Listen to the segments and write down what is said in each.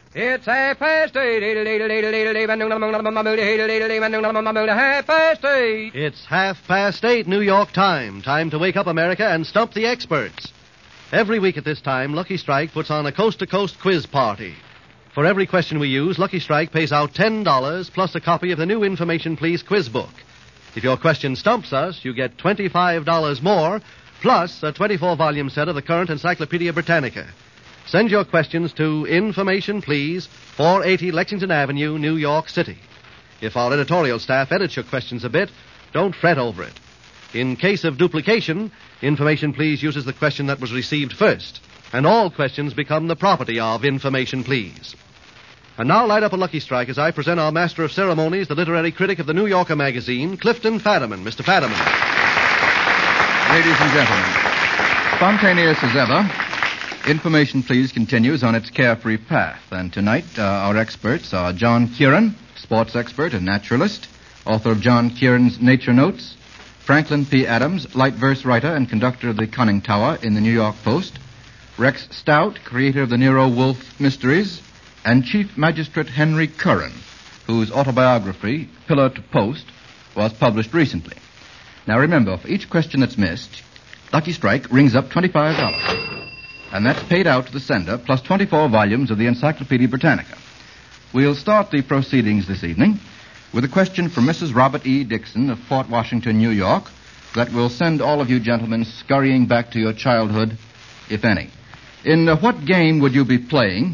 It's 8:30. Half past 8. It's 8:30, New York time. Time to wake up, America, and stump the experts. Every week at this time, Lucky Strike puts on a coast-to-coast quiz party. For every question we use, Lucky Strike pays out $10 plus a copy of the new Information Please quiz book. If your question stumps us, you get $25 more, plus a 24-volume set of the current Encyclopedia Britannica. Send your questions to Information Please, 480 Lexington Avenue, New York City. If our editorial staff edits your questions a bit, don't fret over it. In case of duplication, Information Please uses the question that was received first, and all questions become the property of Information Please. And now light up a Lucky Strike as I present our master of ceremonies, the literary critic of the New Yorker magazine, Clifton Fadiman. Mr. Fadiman. Ladies and gentlemen, spontaneous as ever, Information Please continues on its carefree path. And tonight, our experts are John Kieran, sports expert and naturalist, author of John Kieran's Nature Notes, Franklin P. Adams, light verse writer and conductor of the Conning Tower in the New York Post, Rex Stout, creator of the Nero Wolfe Mysteries, and Chief Magistrate Henry Curran, whose autobiography, Pillar to Post, was published recently. Now remember, for each question that's missed, Lucky Strike rings up $25. And that's paid out to the sender, plus 24 volumes of the Encyclopedia Britannica. We'll start the proceedings this evening with a question from Mrs. Robert E. Dixon of Fort Washington, New York, that will send all of you gentlemen scurrying back to your childhood, if any. In what game would you be playing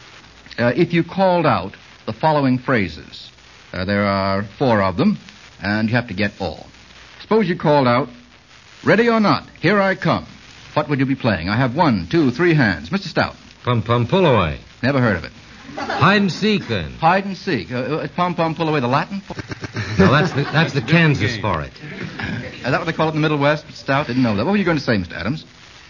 if you called out the following phrases? There are 4 of them, and you have to get all. Suppose you called out, "Ready or not, here I come." What would you be playing? I have 1, 2, 3 hands. Mr. Stout. Pum-pum, pull away. Never heard of it. Hide and seek, then. Hide and seek. Pum-pum, pull away, the Latin? No, that's the Kansas for it. Is that what they call it in the Middle West? Mr. Stout didn't know that. What were you going to say, Mr. Adams?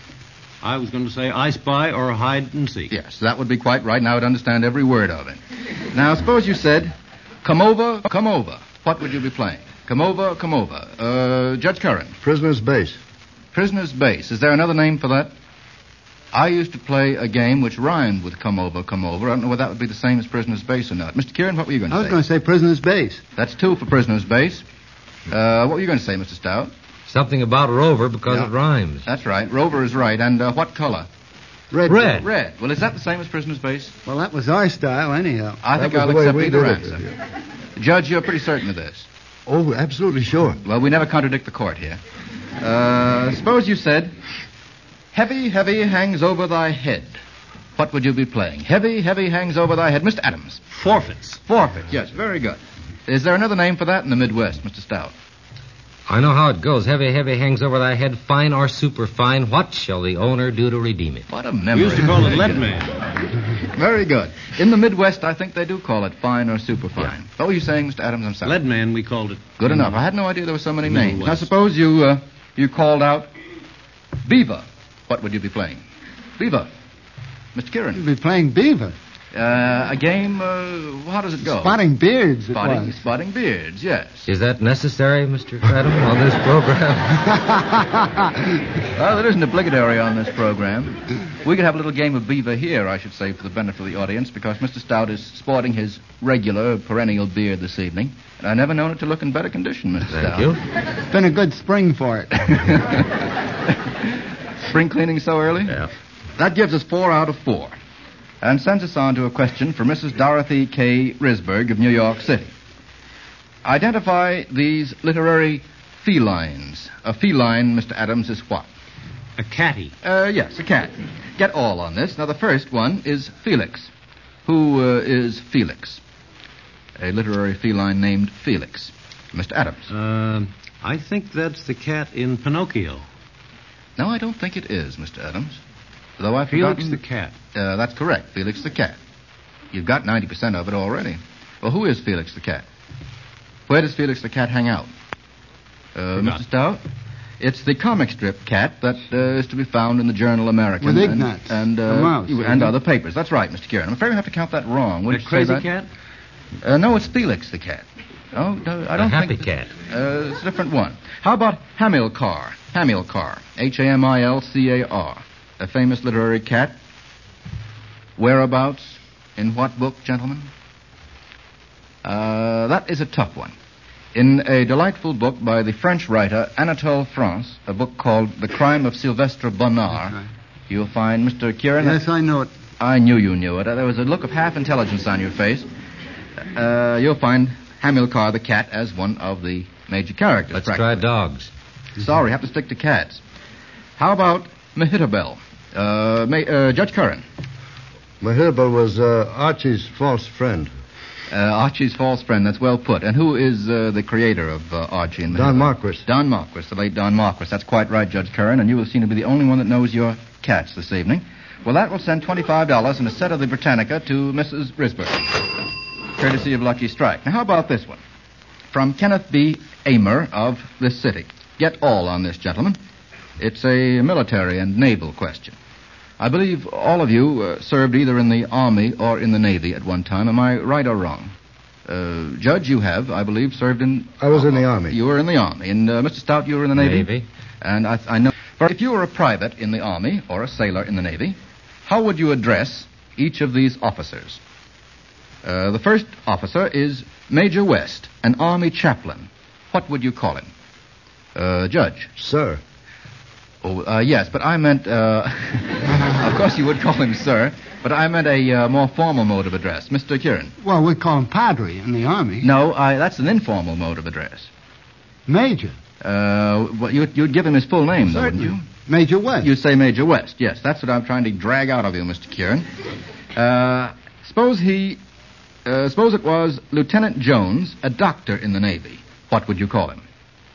I was going to say I spy or hide and seek. Yes, that would be quite right, and I would understand every word of it. Now, suppose you said, "Come over, come over." What would you be playing? Come over, come over. Judge Curran. Prisoner's base. Prisoner's base. Is there another name for that? I used to play a game which rhymed with come over, come over. I don't know whether that would be the same as prisoner's base or not. Mr. Kieran, what were you going to say? I was going to say prisoner's base. That's 2 for prisoner's base. What were you going to say, Mr. Stout? Something about Rover because it rhymes. That's right. Rover is right. And what color? Red. Red. Red. Well, is that the same as prisoner's base? Well, that was our style, anyhow. I think I'll accept either answer. Judge, you're pretty certain of this. Oh, absolutely sure. Well, we never contradict the court here. Suppose you said, "Heavy, heavy hangs over thy head." What would you be playing? Heavy, heavy hangs over thy head. Mr. Adams. Forfeits. Forfeit, yes, very good. Is there another name for that in the Midwest, Mr. Stout? I know how it goes. Heavy, heavy hangs over thy head, fine or superfine. What shall the owner do to redeem it? What a memory. We used to call it lead man. Very good. In the Midwest, I think they do call it fine or superfine. Yeah. What were you saying, Mr. Adams? I'm sorry. Lead man, we called it. Good enough. I had no idea there were so many names. West. Now, suppose you called out Beaver. What would you be playing? Beaver. Mr. Kieran. You'd be playing beaver. A game, how does it go? Spotting beards, Spotting beards, yes. Is that necessary, Mr. Fadiman, on this program? Well, it isn't obligatory on this program. We could have a little game of beaver here, I should say, for the benefit of the audience, because Mr. Stout is sporting his regular, perennial beard this evening. And I've never known it to look in better condition, Mr. Stout. Thank you. It's been a good spring for it. Spring cleaning so early? Yeah. That gives us 4 out of 4. And sends us on to a question from Mrs. Dorothy K. Risberg of New York City. Identify these literary felines. A feline, Mr. Adams, is what? A catty. Yes, a cat. Get all on this. Now, the first one is Felix. Who is Felix? A literary feline named Felix. Mr. Adams. I think that's the cat in Pinocchio. No, I don't think it is, Mr. Adams. Though I've Felix forgotten... the cat. That's correct, Felix the cat. You've got 90% of it already. Well, who is Felix the cat? Where does Felix the cat hang out? Mr. Stout? It's the comic strip cat that is to be found in the Journal American. With Ignatz. And other papers. That's right, Mr. Kieran. I'm afraid we have to count that wrong. The crazy cat? No, it's Felix the cat. Oh, no, I don't think... think... happy cat. It's a different one. How about Hamilcar? Hamilcar. Hamilcar. A famous literary cat. Whereabouts? In what book, gentlemen? That is a tough one. In a delightful book by the French writer Anatole France, a book called The Crime of Sylvestre Bonnard, Right. you'll find, Mr. Kieran... Yes, I know it. I knew you knew it. There was a look of half-intelligence on your face. You'll find Hamilcar the cat as one of the major characters. Let's try dogs. Sorry, have to stick to cats. How about Mehitabel? Judge Curran. Mehitabel was Archie's false friend. Archie's false friend, that's well put. And who is the creator of Archie and Mehitabel? Don Marquis. Don Marquis, the late Don Marquis. That's quite right, Judge Curran, and you will seem to be the only one that knows your cats this evening. Well, that will send $25 and a set of the Britannica to Mrs. Risberg, courtesy of Lucky Strike. Now, how about this one? From Kenneth B. Amer of this city. Get all on this, gentlemen. It's a military and naval question. I believe all of you served either in the Army or in the Navy at one time. Am I right or wrong? Judge, you have, I believe, served in... I was in the Army. You were in the Army. And Mr. Stout, you were in the Navy? Navy. And I know... But if you were a private in the Army or a sailor in the Navy, how would you address each of these officers? The first officer is Major West, an Army chaplain. What would you call him? Judge. Sir. Oh, yes, but I meant... of course you would call him sir, but I meant a more formal mode of address. Mr. Kieran. Well, we call him Padre in the Army. No, that's an informal mode of address. Major. Well, you'd give him his full name, though, wouldn't you? Major West. You'd say Major West, yes. That's what I'm trying to drag out of you, Mr. Kieran. Suppose it was Lieutenant Jones, a doctor in the Navy. What would you call him?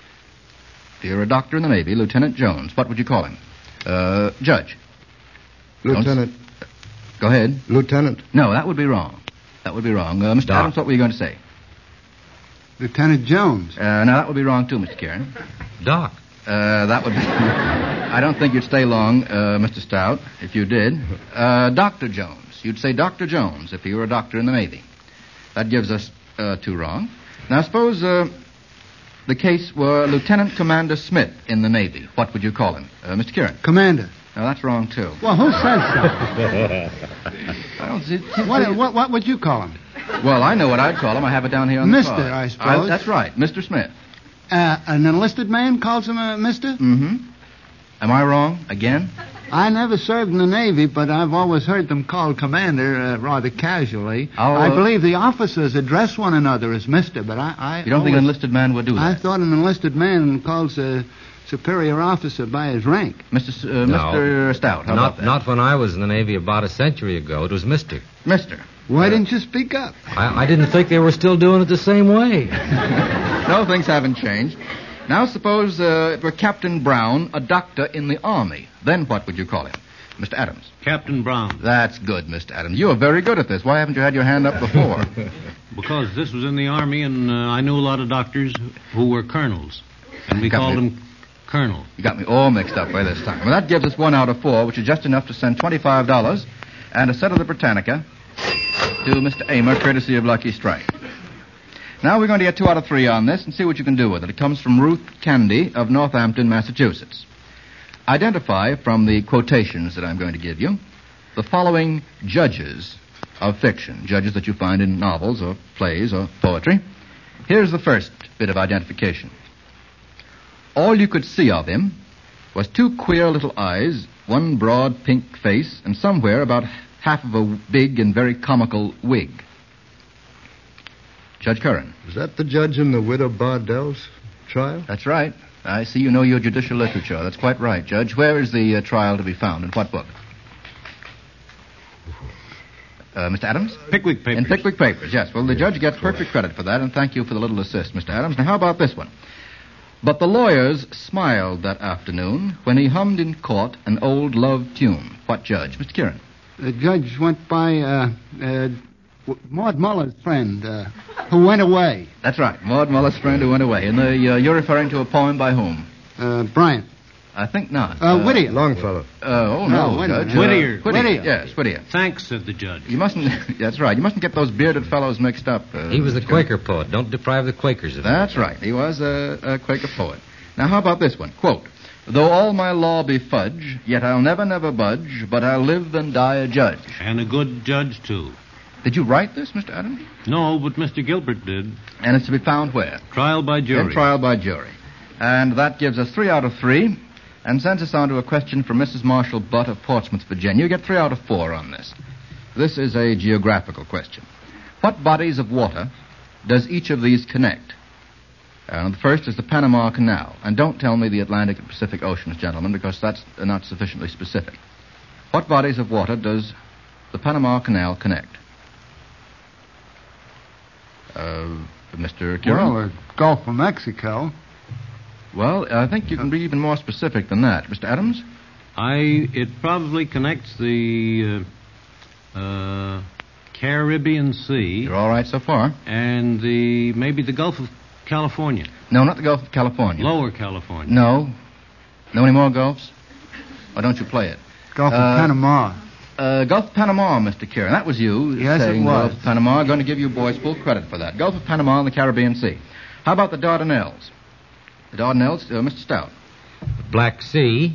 If you're a doctor in the Navy, Lieutenant Jones, what would you call him? Judge. Lieutenant. Go ahead. Lieutenant. No, that would be wrong. That would be wrong. Mr. Doc. Adams, what were you going to say? Lieutenant Jones. No, that would be wrong, too, Mr. Kieran. Doc. That would be... I don't think you'd stay long, Mr. Stout, if you did. Dr. Jones. You'd say Dr. Jones if you were a doctor in the Navy. That gives us two wrong. Now, suppose the case were Lieutenant Commander Smith in the Navy. What would you call him? Mr. Kieran. Commander. No, that's wrong, too. Well, who says so? I don't see... What would you call him? Well, I know what I'd call him. I have it down here on the Mister, card. I suppose. That's right, Mr. Smith. An enlisted man calls him a mister? Mm-hmm. Am I wrong? Again? I never served in the Navy, but I've always heard them called commander rather casually. I'll, I believe the officers address one another as mister, but I You don't think an enlisted man would do I that? thought an enlisted man calls a superior officer by his rank. Mr. Stout, how about that? Not when I was in the Navy about a century ago. It was Mister. Mister. Why didn't you speak up? I didn't think they were still doing it the same way. No, things haven't changed. Now, suppose it were Captain Brown, a doctor in the Army. Then what would you call him? Mr. Adams. Captain Brown. That's good, Mr. Adams. You are very good at this. Why haven't you had your hand up before? Because this was in the Army, and I knew a lot of doctors who were colonels. And we Got called me. them Colonel. You got me all mixed up by this time. Well, that gives us 1 out of 4, which is just enough to send $25 and a set of the Britannica to Mr. Amer, courtesy of Lucky Strike. Now we're going to get 2 out of 3 on this and see what you can do with it. It comes from Ruth Candy of Northampton, Massachusetts. Identify from the quotations that I'm going to give you the following judges of fiction, judges that you find in novels or plays or poetry. Here's the first bit of identification. All you could see of him was 2 queer little eyes, 1 broad pink face, and somewhere about half of a big and very comical wig. Judge Curran. Was that the judge in the Widow Bardell's trial? That's right. I see you know your judicial literature. That's quite right, Judge. Where is the trial to be found? In what book? Mr. Adams? Pickwick Papers. In Pickwick Papers, yes. Well, the judge gets perfect credit for that, and thank you for the little assist, Mr. Adams. Now, how about this one? But the lawyers smiled that afternoon when he hummed in court an old love tune. What judge? Mr. Kieran. The judge went by Maud Muller's friend who went away. That's right, Maud Muller's friend who went away. And you're referring to a poem by whom? Bryant. I think not. Whittier. Longfellow. Oh, No, no, wait a Judge. minute. Whittier. Yes, Whittier. Thanks, said the judge. You mustn't... That's right. You mustn't get those bearded fellows mixed up. He was a Mr. Quaker poet. Don't deprive the Quakers of That's right. He was a Quaker poet. Now, how about this one? Quote, though all my law be fudge, yet I'll never, never budge, but I'll live and die a judge. And a good judge, too. Did you write this, Mr. Adams? No, but Mr. Gilbert did. And it's to be found where? Trial by jury. In trial by jury. And that gives us 3 out of 3 and sends us on to a question from Mrs. Marshall Butt of Portsmouth, Virginia. You get 3 out of 4 on this. This is a geographical question. What bodies of water does each of these connect? The first is the Panama Canal. And don't tell me the Atlantic and Pacific Oceans, gentlemen, because that's not sufficiently specific. What bodies of water does the Panama Canal connect? Mr. Kieran? Well, the Gulf of Mexico. Well, I think you can be even more specific than that. Mr. Adams? It probably connects the Caribbean Sea. You're all right so far. And maybe the Gulf of California. No, not the Gulf of California. Lower California. No. No any more Gulfs? Or don't you play it? Gulf of Panama. Gulf of Panama, Mr. Kieran. That was you Yes, saying it was. Gulf of Panama. I'm going to give you boys full credit for that. Gulf of Panama and the Caribbean Sea. How about the Dardanelles? The Dardanelles, Mr. Stout. Black Sea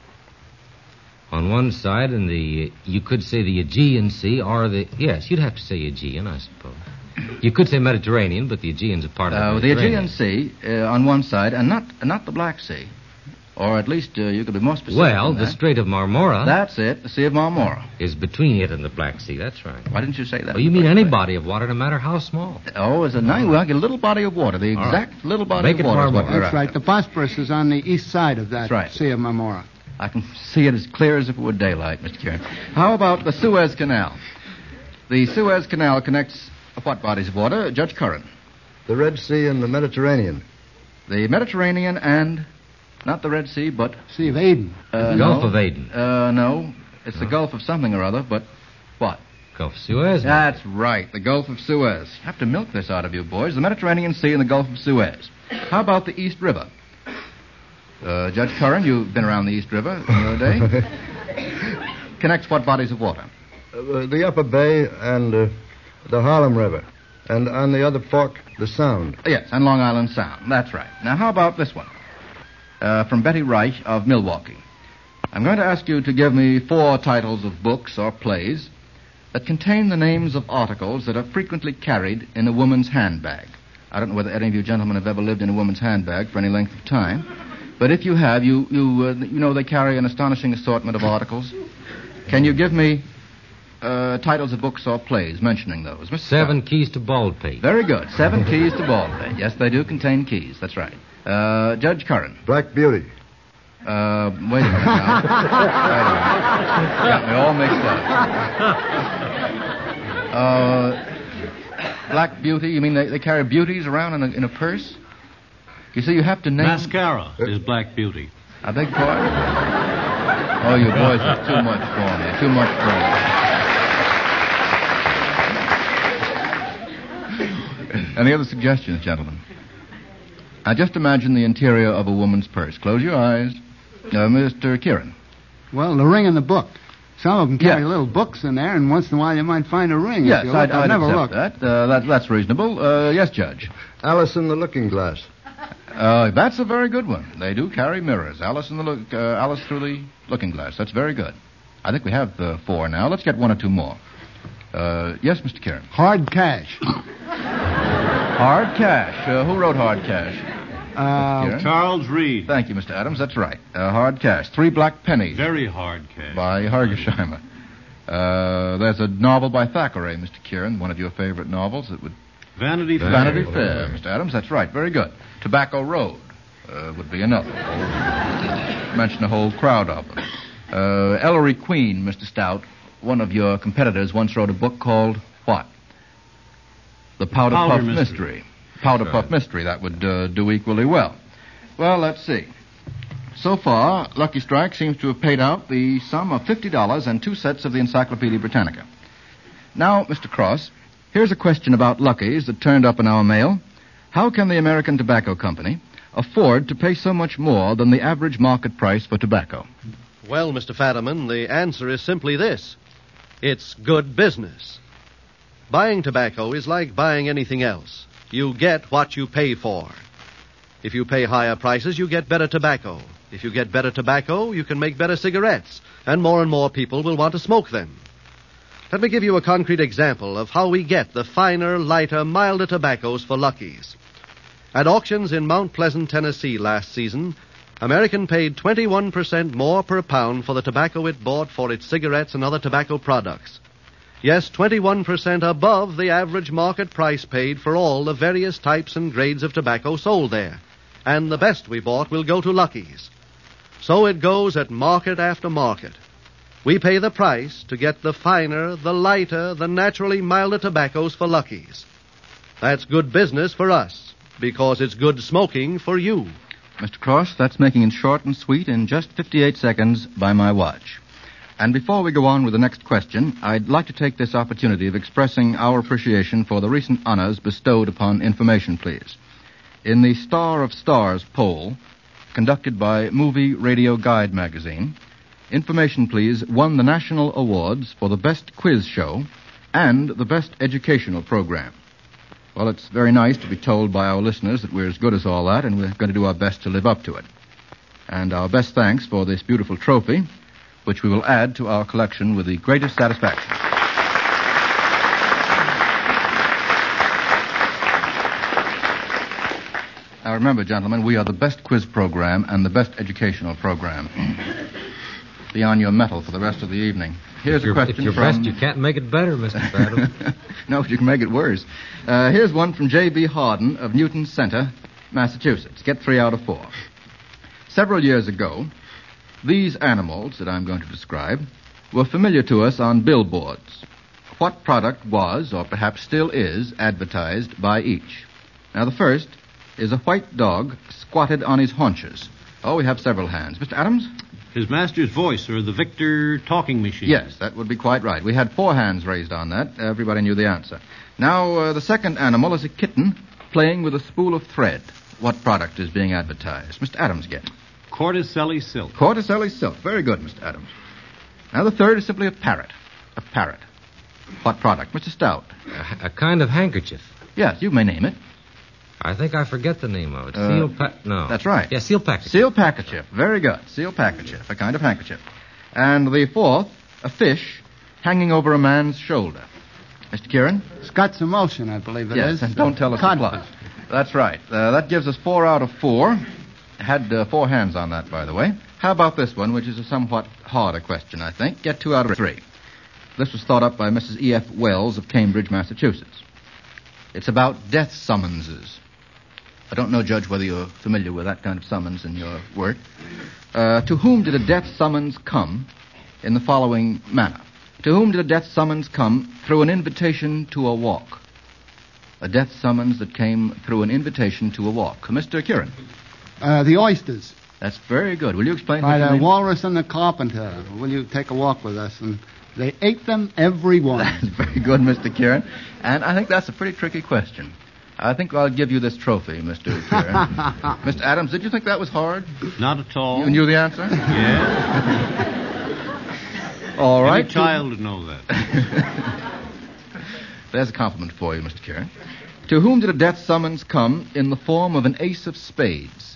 on one side, and you could say the Aegean Sea, or yes, you'd have to say Aegean, I suppose. You could say Mediterranean, but the Aegean's a part of the The Mediterranean. Aegean Sea on one side, and not the Black Sea. Or at least you could be more specific. Well, than the that. Strait of Marmora That's it, the Sea of Marmora. is between it and the Black Sea. That's right. Why didn't you say that? Oh, you in the mean first any place? body of water, no matter how small. Oh, it's a nice. Well, get a little body of water. The All exact right. little body Make of it water is what Marmora. we're That's after. right. The Bosporus is on the east side of that That's right. Sea of Marmora. I can see it as clear as if it were daylight, Mr. Kieran. How about the Suez Canal? The Suez Canal connects what bodies of water? Judge Curran. The Red Sea and the Mediterranean. The Mediterranean and not the Red Sea, but Sea of Aden. Gulf of Aden. No, it's the Gulf of something or other. But what? Gulf of Suez. That's right, the Gulf of Suez. I have to milk this out of you boys. The Mediterranean Sea and the Gulf of Suez. How about the East River? Judge Curran, you've been around the East River in your day. Connects what bodies of water? The Upper Bay and the Harlem River. And on the other fork, the Sound. Yes, and Long Island Sound. That's right. Now, how about this one? From Betty Reich of Milwaukee. I'm going to ask you to give me 4 titles of books or plays that contain the names of articles that are frequently carried in a woman's handbag. I don't know whether any of you gentlemen have ever lived in a woman's handbag for any length of time, but if you have, you know they carry an astonishing assortment of articles. Can you give me titles of books or plays mentioning those? Mr. 7 Stout. Keys to Baldpate. Very good. 7 keys to Baldpate. Yes, they do contain keys. That's right. Judge Curran. Black Beauty. Wait a minute now. Wait a minute. Got me all mixed up. Black Beauty, you mean they carry beauties around in a purse? You see, you have to name... Mascara is Black Beauty. I beg pardon? Oh, you boys are too much for me. Too much for me. Any other suggestions, gentlemen? Now, just imagine the interior of a woman's purse. Close your eyes. Mr. Kieran. Well, the ring and the book. Some of them carry Yeah. little books in there, and once in a while you might find a ring. Yes, If you look. I'd never accept looked. that. That's reasonable. Yes, Judge. Alice in the Looking Glass. That's a very good one. They do carry mirrors. Alice through the looking glass. That's very good. I think we have 4 now. Let's get 1 or 2 more. Yes, Mr. Kieran. Hard cash. Hard Cash. Who wrote Hard Cash? Kieran? Charles Reed. Thank you, Mr. Adams. That's right. Hard Cash. 3 Black Pennies Very hard cash. by Hargesheimer. There's a novel by Thackeray, Mr. Kieran, one of your favorite novels. It would Vanity Fair. Vanity Fair, Mr. Adams. That's right. Very good. Tobacco Road would be another. Mention a whole crowd of them. Ellery Queen, Mr. Stout, one of your competitors, once wrote a book called what? The Powder Puff Mystery. Powder Puff Mystery. That would do equally well. Well, let's see. So far, Lucky Strike seems to have paid out the sum of $50 and 2 sets of the Encyclopedia Britannica. Now, Mr. Cross, here's a question about Luckies that turned up in our mail. How can the American Tobacco Company afford to pay so much more than the average market price for tobacco? Well, Mr. Fadiman, the answer is simply this. It's good business. Buying tobacco is like buying anything else. You get what you pay for. If you pay higher prices, you get better tobacco. If you get better tobacco, you can make better cigarettes, and more people will want to smoke them. Let me give you a concrete example of how we get the finer, lighter, milder tobaccos for Lucky's. At auctions in Mount Pleasant, Tennessee last season, American paid 21% more per pound for the tobacco it bought for its cigarettes and other tobacco products. Yes, 21% above the average market price paid for all the various types and grades of tobacco sold there. And the best we bought will go to Lucky's. So it goes at market after market. We pay the price to get the finer, the lighter, the naturally milder tobaccos for Lucky's. That's good business for us, because it's good smoking for you. Mr. Cross, that's making it short and sweet in just 58 seconds by my watch. And before we go on with the next question, I'd like to take this opportunity of expressing our appreciation for the recent honors bestowed upon Information Please. In the Star of Stars poll, conducted by Movie Radio Guide magazine, Information Please won the national awards for the best quiz show and the best educational program. Well, it's very nice to be told by our listeners that we're as good as all that, and we're going to do our best to live up to it. And our best thanks for this beautiful trophy, which we will add to our collection with the greatest satisfaction. Now remember, gentlemen, we are the best quiz program and the best educational program. Be on your mettle for the rest of the evening. Here's a question If you're from... best, you can't make it better, Mr. Badham. No, you can make it worse. Here's one from J.B. Harden of Newton Center, Massachusetts. Get 3 out of 4. Several years ago, these animals that I'm going to describe were familiar to us on billboards. What product was, or perhaps still is, advertised by each? Now, the first is a white dog squatted on his haunches. Oh, we have several hands. Mr. Adams? His master's voice, or the Victor talking machine. Yes, that would be quite right. We had 4 hands raised on that. Everybody knew the answer. Now, the second animal is a kitten playing with a spool of thread. What product is being advertised? Mr. Adams, get. Corticelli silk. Corticelli silk. Very good, Mr. Adams. Now, the third is simply a parrot. A parrot. What product? Mr. Stout. A kind of handkerchief. Yes, you may name it. I think I forget the name of it. No. That's right. Yeah, seal package. Seal packerchief. Very good. Seal packerchief. A kind of handkerchief. And the fourth, a fish hanging over a man's shoulder. Mr. Kieran? Scott's Emulsion, I believe it is. Yes, and don't tell us the Codfish. plot. That's right. That gives us 4 out of 4. Had 4 hands on that, by the way. How about this one, which is a somewhat harder question, I think? Get 2 out of 3. This was thought up by Mrs. E.F. Wells of Cambridge, Massachusetts. It's about death summonses. I don't know, Judge, whether you're familiar with that kind of summons in your work. To whom did a death summons come in the following manner? To whom did a death summons come through an invitation to a walk? A death summons that came through an invitation to a walk. Mr. Kieran? The oysters. That's very good. Will you explain By what you the mean? walrus and the carpenter. Will you take a walk with us? And they ate them, every one. That's very good, Mr. Kieran. And I think that's a pretty tricky question. I think I'll give you this trophy, Mr. Kieran. Mr. Adams, did you think that was hard? Not at all. You knew the answer? Yeah. All right. Any child would know that. There's a compliment for you, Mr. Kieran. To whom did a death summons come in the form of an ace of spades?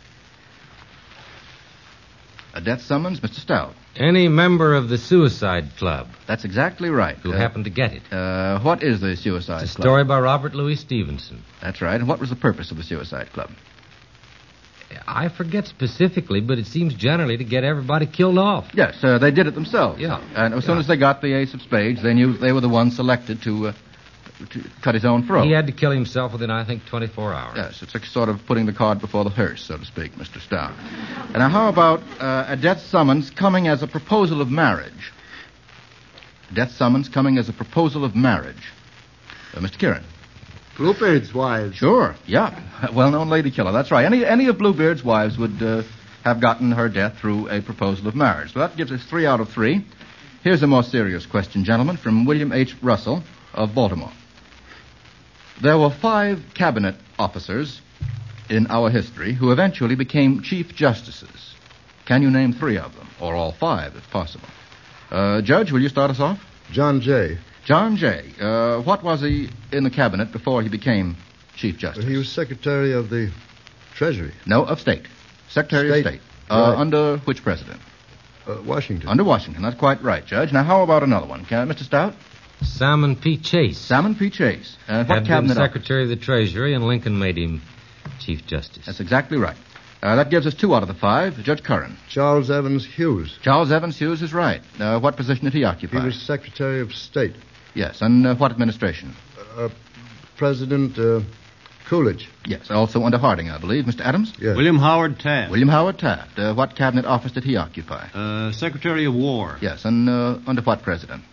A death summons, Mr. Stout. Any member of the Suicide Club That's exactly right. who happened to get it. What is the Suicide It's a Club? story by Robert Louis Stevenson. That's right. And what was the purpose of the Suicide Club? I forget specifically, but it seems generally to get everybody killed off. Yes, they did it themselves. Yeah. And as soon as they got the ace of spades, they knew they were the ones selected to cut his own throat. He had to kill himself within, I think, 24 hours. Yes, it's like sort of putting the cart before the hearse, so to speak, Mr. Stout. And now how about a death summons coming as a proposal of marriage? Death summons coming as a proposal of marriage. Mr. Kieran. Bluebeard's wives. Sure, yeah. Well-known lady killer, that's right. Any of Bluebeard's wives would have gotten her death through a proposal of marriage. So that gives us 3 out of 3. Here's a more serious question, gentlemen, from William H. Russell of Baltimore. There were 5 cabinet officers in our history who eventually became chief justices. Can you name 3 of them, or all 5, if possible? Judge, will you start us off? John Jay. John Jay. What was he in the cabinet before he became chief justice? He was Secretary of the Treasury. No, of State. Secretary of State. Right. Under which president? Washington. Under Washington. That's quite right, Judge. Now, how about another one? Mr. Stout? Salmon P. Chase. Salmon P. Chase. What Had been cabinet office? Secretary of the Treasury, and Lincoln made him Chief Justice. That's exactly right. That gives us 2 out of the 5. Judge Curran. Charles Evans Hughes. Charles Evans Hughes is right. What position did he occupy? He was Secretary of State. Yes, and what administration? President Coolidge. Yes, also under Harding, I believe. Mr. Adams? Yes. William Howard Taft. William Howard Taft. What cabinet office did he occupy? Secretary of War. Yes, and under what president?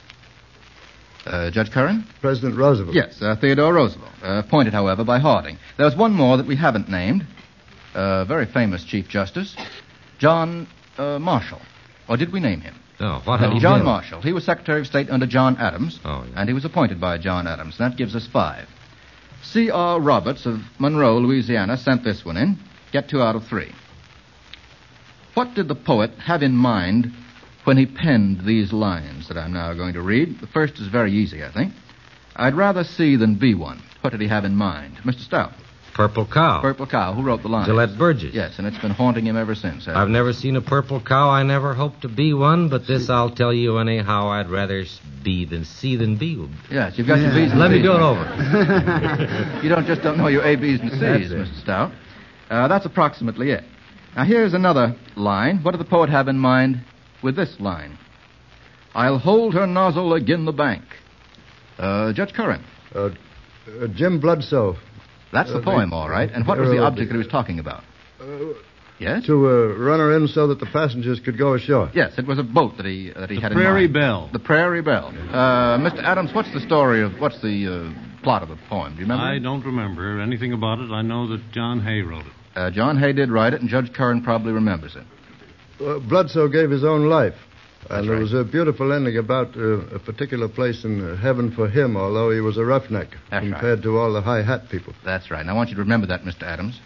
Judge Curran? President Roosevelt. Yes, Theodore Roosevelt. Appointed, however, by Harding. There's one more that we haven't named. Very famous Chief Justice, John Marshall. Or did we name him? No, what had he John been? Marshall. He was Secretary of State under John Adams. Oh, yeah. And he was appointed by John Adams. That gives us 5. C.R. Roberts of Monroe, Louisiana, sent this one in. Get 2 out of 3. What did the poet have in mind when he penned these lines that I'm now going to read? The first is very easy, I think. I'd rather see than be one. What did he have in mind? Mr. Stout. Purple cow. Purple cow. Who wrote the line? Gillette Burgess. Yes, and it's been haunting him ever since. I've never seen a purple cow. I never hope to be one, but this I'll tell you anyhow. I'd rather be than see than be. Yes, you've got your B's and Let me C's. do it over. You don't know your A, B's, and C's, Mr. Stout. That's approximately it. Now, here's another line. What did the poet have in mind with this line? I'll hold her nozzle agin the bank. Judge Curran. Jim Bloodsell. That's the poem, all right. And what was the object that he was talking about? Yes? To run her in so that the passengers could go ashore. Yes, it was a boat that he had in mind. Prairie Belle. The Prairie Belle. Mr. Adams, what's the plot of the poem? Do you remember? I don't remember anything about it. I know that John Hay wrote it. John Hay did write it, and Judge Curran probably remembers it. Bloodsell gave his own life. And there right. was a beautiful ending about a particular place in heaven for him, although he was a roughneck That's compared to all the high hat people. That's right. And I want you to remember that, Mr. Adams.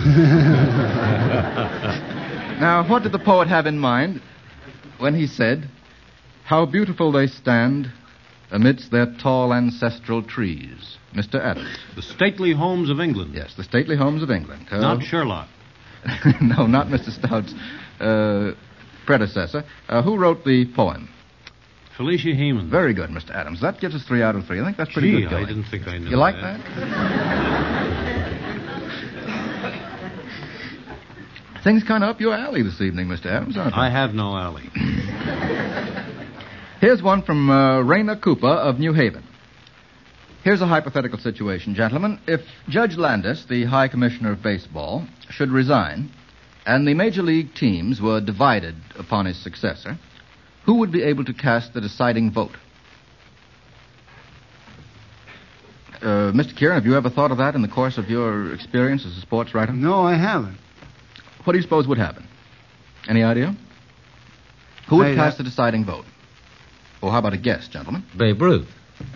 Now, what did the poet have in mind when he said, how beautiful they stand amidst their tall ancestral trees? Mr. Adams. The stately homes of England. Yes, the stately homes of England. Not Sherlock. No, not Mr. Stout's predecessor. Who wrote the poem? Felicia Heman. Very good, Mr. Adams. That gives us 3 out of 3. I think that's pretty Gee, good going. I didn't think I knew You like that. Things kind of up your alley this evening, Mr. Adams, aren't they? I have no alley. Here's one from Raina Cooper of New Haven. Here's a hypothetical situation, gentlemen. If Judge Landis, the High Commissioner of Baseball, should resign, and the Major League teams were divided upon his successor, who would be able to cast the deciding vote? Mr. Kieran, have you ever thought of that in the course of your experience as a sports writer? No, I haven't. What do you suppose would happen? Any idea? Who would cast the deciding vote? Or how about a guess, gentlemen? Babe Ruth.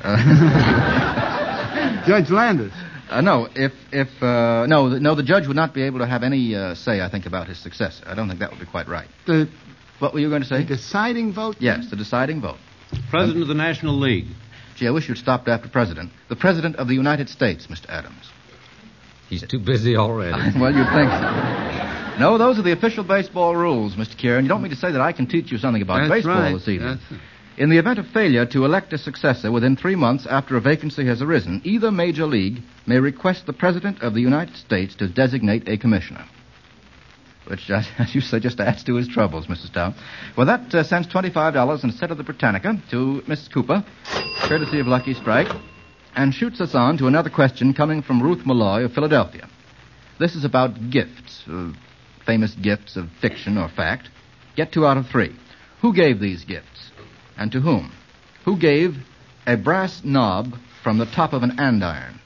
Judge Landis. No, the judge would not be able to have any say, I think, about his successor. I don't think that would be quite right. What were you going to say? The deciding vote? Yes, the deciding vote. President of the National League. Gee, I wish you'd stopped after president. The President of the United States, Mr. Adams. He's too busy already. Well, you'd think so. No, those are the official baseball rules, Mr. Kieran. You don't mean to say that I can teach you something about That's baseball right. this evening. That's right. In the event of failure to elect a successor within 3 months after a vacancy has arisen, either major league may request the President of the United States to designate a commissioner. Which, as you say, just adds to his troubles, Mrs. Stout. Well, that sends $25 instead of the Britannica to Mrs. Cooper, courtesy of Lucky Strike, and shoots us on to another question coming from Ruth Malloy of Philadelphia. This is about gifts, famous gifts of fiction or fact. Get 2 out of 3. Who gave these gifts? And to whom? Who gave a brass knob from the top of an andiron?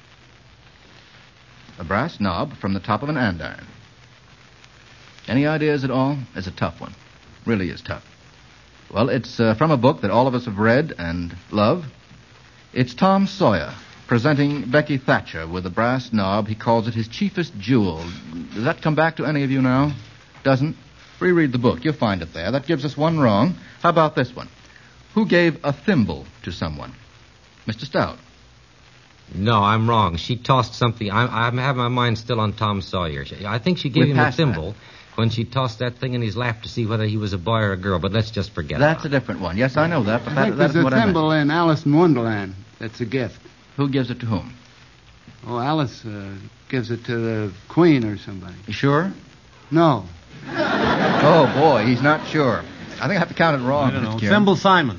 A brass knob from the top of an andiron. Any ideas at all? It's a tough one. Really is tough. Well, it's from a book that all of us have read and love. It's Tom Sawyer presenting Becky Thatcher with a brass knob. He calls it his chiefest jewel. Does that come back to any of you now? Doesn't? Reread the book. You'll find it there. That gives us 1 wrong. How about this one? Who gave a thimble to someone? Mr. Stout. No, I'm wrong. She tossed something. I have my mind still on Tom Sawyer. I think she gave We him a passed thimble, when she tossed that thing in his lap to see whether he was a boy or a girl. But let's just forget That's about a different one. Yes, I know that, but I think that's there's a what I meant. thimble in Alice in Wonderland. That's a gift. Who gives it to whom? Oh, Alice gives it to the Queen or somebody. You sure? No. Oh, boy, he's not sure. I think I have to count it wrong. I don't know. Mr. Kieran. Thimble Simon.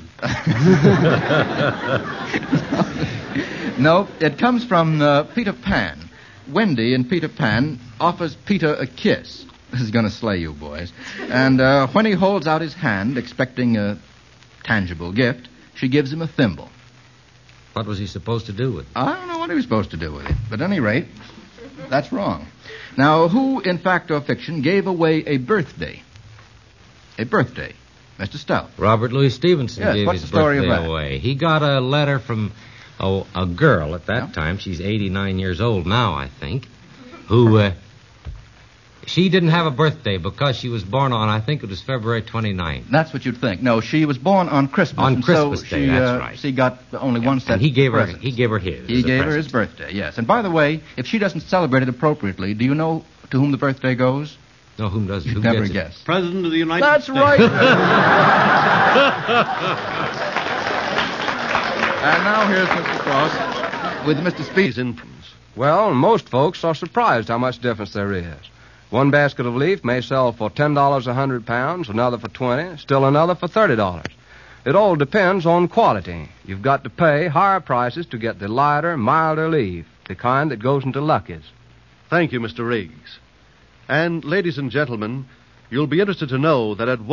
No, it comes from Peter Pan. Wendy in Peter Pan offers Peter a kiss. This is going to slay you, boys. And when he holds out his hand, expecting a tangible gift, she gives him a thimble. What was he supposed to do with it? I don't know what he was supposed to do with it, but at any rate, that's wrong. Now, who, in fact or fiction, gave away a birthday? A birthday. Mr. Stout. Robert Louis Stevenson Yes, gave what's his the story of birthday that? away. He got a letter from a girl at that time. She's 89 years old now, I think, who... she didn't have a birthday because she was born on, I think it was February 29th. That's what you'd think. No, she was born on Christmas. On and Christmas so Day, she, that's right. She got only one set And he gave her presents. his. He as a gave her present. his birthday, yes. And by the way, if she doesn't celebrate it appropriately, do you know to whom the birthday goes? No, whom does? You'd Who never gets it? guess. President of the United That's States. right. And now here's Mr. Cross with Mr. Speed. Well, most folks are surprised how much difference there is. One basket of leaf may sell for $10 a 100 pounds, another for $20, still another for $30. It all depends on quality. You've got to pay higher prices to get the lighter, milder leaf, the kind that goes into Lucky's. Thank you, Mr. Riggs. And, ladies and gentlemen, you'll be interested to know that at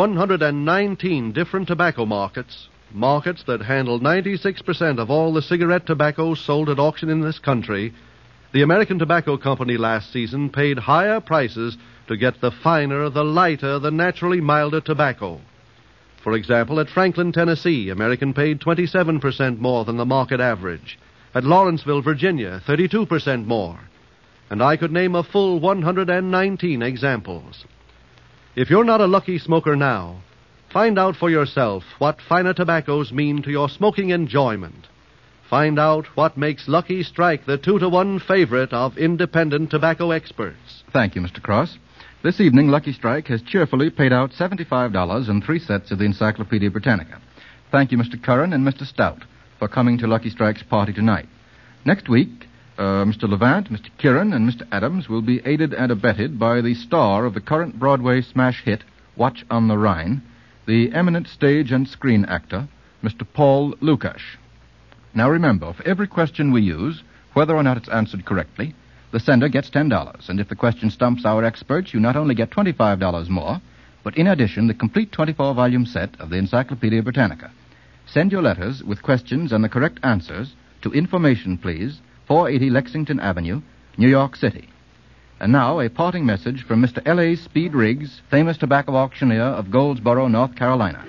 119 different tobacco markets that handle 96% of all the cigarette tobacco sold at auction in this country, the American Tobacco Company last season paid higher prices to get the finer, the lighter, the naturally milder tobacco. For example, at Franklin, Tennessee, American paid 27% more than the market average. At Lawrenceville, Virginia, 32% more. And I could name a full 119 examples. If you're not a lucky smoker now, find out for yourself what finer tobaccos mean to your smoking enjoyment. Find out what makes Lucky Strike the 2-to-1 favorite of independent tobacco experts. Thank you, Mr. Cross. This evening, Lucky Strike has cheerfully paid out $75 and 3 sets of the Encyclopedia Britannica. Thank you, Mr. Curran and Mr. Stout, for coming to Lucky Strike's party tonight. Next week, Mr. Levant, Mr. Kieran, and Mr. Adams will be aided and abetted by the star of the current Broadway smash hit, Watch on the Rhine, the eminent stage and screen actor, Mr. Paul Lukash. Now remember, for every question we use, whether or not it's answered correctly, the sender gets $10. And if the question stumps our experts, you not only get $25 more, but in addition, the complete 24-volume set of the Encyclopedia Britannica. Send your letters with questions and the correct answers to Information, please, 480 Lexington Avenue, New York City. And now, a parting message from Mr. L.A. Speed Riggs, famous tobacco auctioneer of Goldsboro, North Carolina.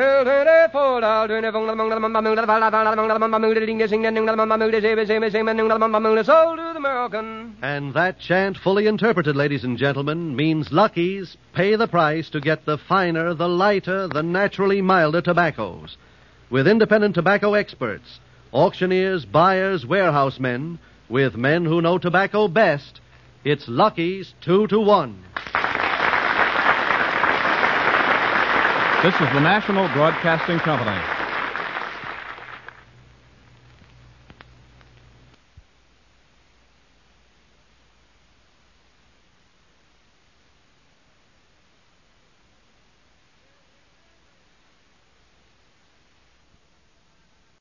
And that chant, fully interpreted, ladies and gentlemen, means Lucky's pay the price to get the finer, the lighter, the naturally milder tobaccos. With independent tobacco experts, auctioneers, buyers, warehouse men, with men who know tobacco best, it's Lucky's 2-to-1. This is the National Broadcasting Company.